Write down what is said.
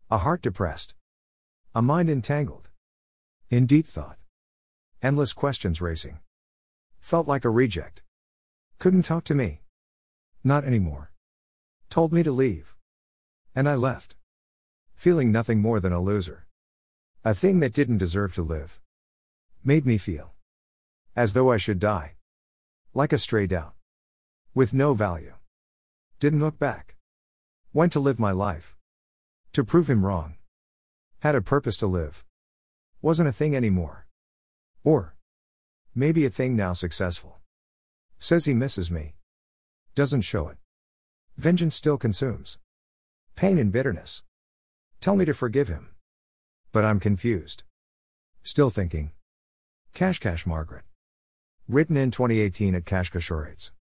A heart depressed. A mind entangled. In deep thought. Endless questions racing. Felt like a reject. Couldn't talk to me. Not anymore. Told me to leave. And I left. Feeling nothing more than a loser. A thing that didn't deserve to live. Made me feel. As though I should die. Like a stray doubt. With no value. Didn't look back. Went to live my life. To prove him wrong. Had a purpose to live. Wasn't a thing anymore. Or. Maybe a thing now successful. Says he misses me. Doesn't show it. Vengeance still consumes. Pain and bitterness. Tell me to forgive him. But I'm confused. Still thinking. Cash Margaret. Written in 2018 at Kashka Shorades.